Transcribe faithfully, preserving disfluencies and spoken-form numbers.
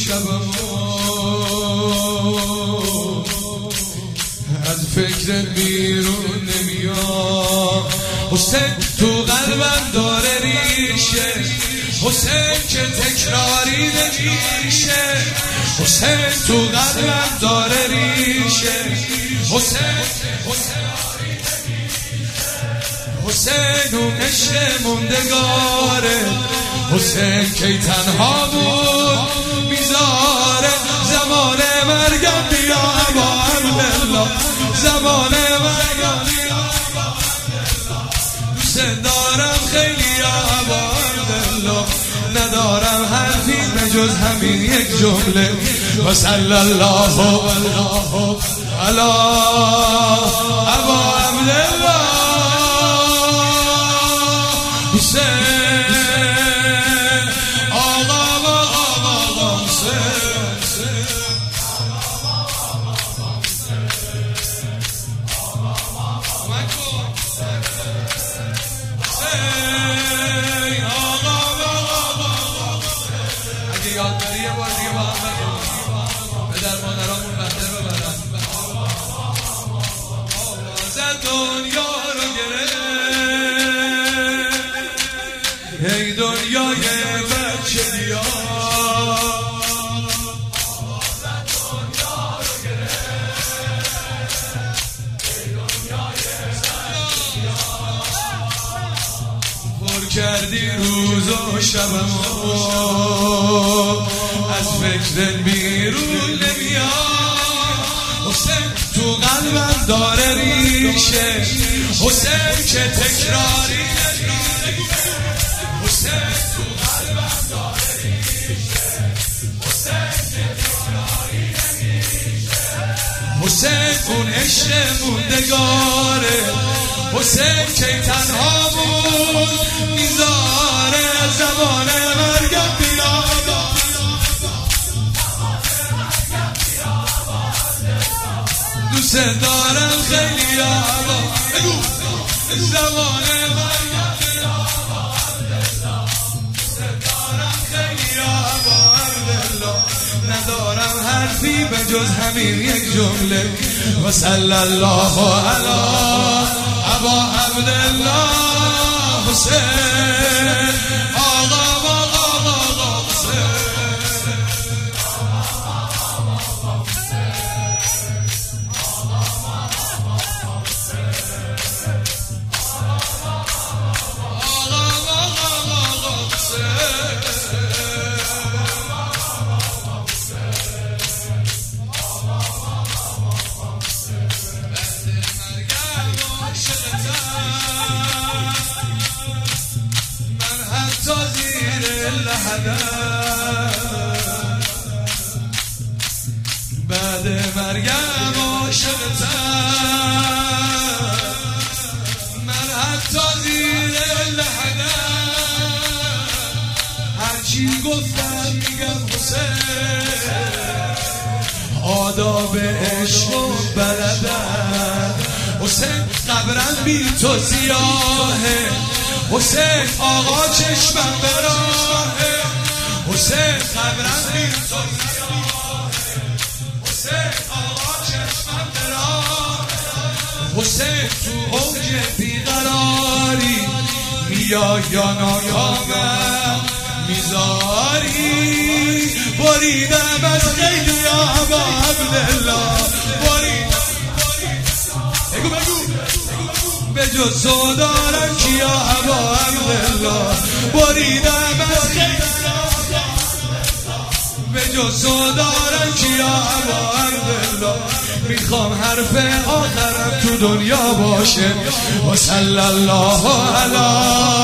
شبمو از فکر بیرون نمیاد. حسین تو قلبم داره ریشه، حسین که تکراری نمیشه. حسین تو قلبم داره ریشه، حسین حسین اون عشق موندگاره. حسین کی تنها بود میذاره زمان مرگم بیا ابا عبدالله، زمان مرگم بیا دوست دارم خیلی ابا عبدالله، ندارم حرفی به جز همین یک جمله و صلی الله علی ابا عبدالله. حسین آقا آقا آقا حسین اگه یاد داری یه بار دیگه با هم بگو به در مادرامون بنده ببرن. آواز دنیا رو گرفت ای دنیای بچه بیا، آواز دنیا رو گرفت ای دنیای بچه بیا. پر کردی روز و شبمو از فکر بیرون نمیاد. حسین تو قلبم داره ریشه، حسین که تکراری نمیشه. حسین تو قلبم داره ریشه، حسین که تکراری نمیشه. حسین اون عشق موندگاره، حسین که تنها بود میذاره زمان مرگم بیا. دوست دارم خیلی آبا بگو زمان مرگم بیا. دوست دارم خیلی آبا عبدالله، ندارم حرفی به جز همین یک جمله و صلی الله علی ابا عبدالله. حسین آقا آقا آقا حسین بعد مرگم عاشقتم، من حتی زیر لحدم هرچی گفتم میگم حسین، آداب عشق و بلدم. حسین قبرم بی تو سیاهه، حسین آقا چشمم براهه. حسین قبرم بی تو سیاهه، حسین آقا چشمم براهه. حسین تو اوج بیقراری میا یا ناکامم میذاری. بریدم از خیلی ابا عبدالله، بریدم بگو بگو به جز تو دارم کیا ابا عبدالله. بریدم از خیلی به جز تو دارم کیا ابا عبدالله. میخوام حرف آخرم تو دنیا باشه و صلی الله علی